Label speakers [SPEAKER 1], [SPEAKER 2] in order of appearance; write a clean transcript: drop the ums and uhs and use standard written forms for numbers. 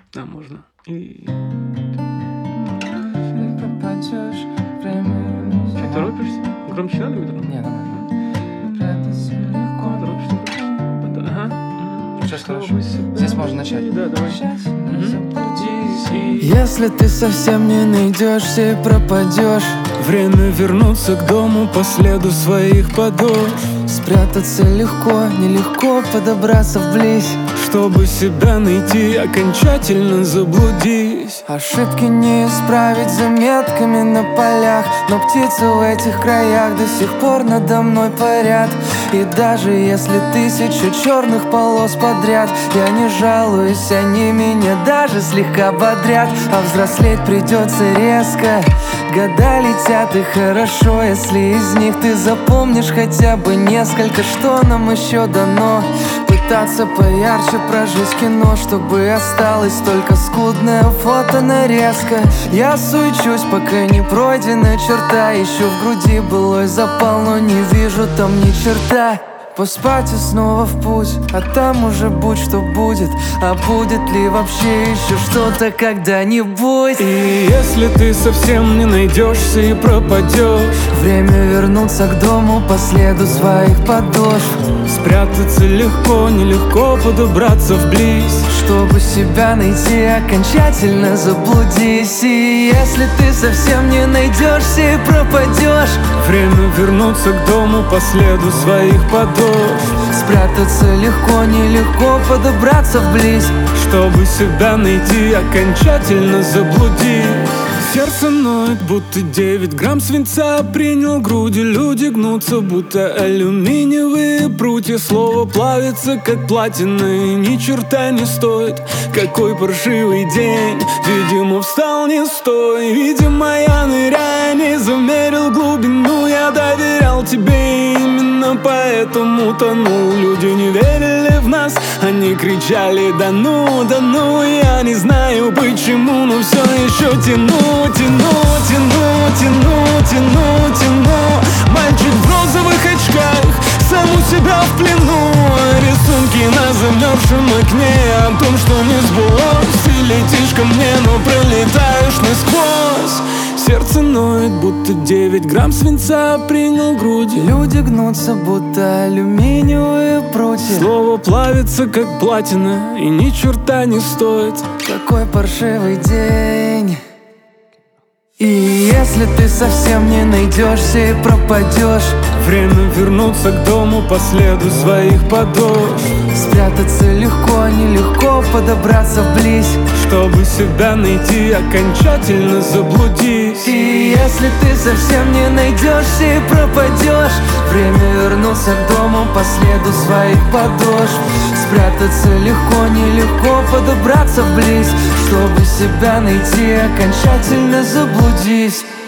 [SPEAKER 1] Да, можно. И... Чуть торопишься? Громче надо метро?
[SPEAKER 2] Не, нормально.
[SPEAKER 1] Ага.
[SPEAKER 2] Сейчас хорошо. Здесь можно начать.
[SPEAKER 1] Да, давай.
[SPEAKER 3] Если ты совсем не найдешься и пропадешь, время вернуться к дому по следу своих подошв. Спрятаться легко, нелегко подобраться вблизь, чтобы себя найти, окончательно заблудись. Ошибки не исправить заметками на полях, но птицы в этих краях до сих пор надо мной парят. И даже если 1000 черных полос подряд, я не жалуюсь, они меня даже слегка бодрят. А взрослеть придется резко, года летят и хорошо, если из них ты запомнишь хотя бы несколько. Что нам еще дано? Пытаться поярче прожить кино, чтобы осталась только скудная фото-нарезка. Я суечусь, пока не пройдена черта, ищу в груди былой запал, но не вижу там ни черта. Поспать и снова в путь, а там уже будь что будет. А будет ли вообще еще что-то когда-нибудь? И если ты совсем не найдешься и пропадешь, время вернуться к дому по следу своих подошв. Спрятаться легко, нелегко подобраться вблизь, чтобы себя найти, окончательно заблудись. И если ты совсем не найдешься и пропадешь, время вернуться к дому по следу своих подошв. Спрятаться легко, нелегко подобраться вблизь, чтобы себя найти, окончательно заблудись. Сердце ноет, будто 9 грамм свинца принял груди. Люди гнутся, будто алюминиевые прутья. Слово плавится, как платина, и ни черта не стоит. Какой паршивый день, видимо, встал не с той. Видимо, я ныряя не замерил глубину. Я доверял тебе, именно поэтому тонул. Люди не верили в нас, они кричали: да ну, да ну. Я не знаю почему, но все еще тяну. Мальчик в розовых очках, сам у себя в плену. Рисунки на замерзшем окне о том, что не сбылось. Ты летишь ко мне, но пролетаешь насквозь. Сердце ноет, будто 9 грамм свинца принял груди. Люди гнутся, будто алюминиевые прутья. Слово плавится, как платина, и ни черта не стоит. Какой паршивый день. И если ты совсем не найдешься и пропадешь, время вернуться к дому по следу своих подошв. Спрятаться легко, нелегко подобраться вблизь, чтобы себя найти, окончательно заблудись. И если ты совсем не найдешься и пропадешь, время вернуться к дому по следу своих подошв. Спрятаться легко, нелегко подобраться вблизь, чтобы себя найти, окончательно заблудись.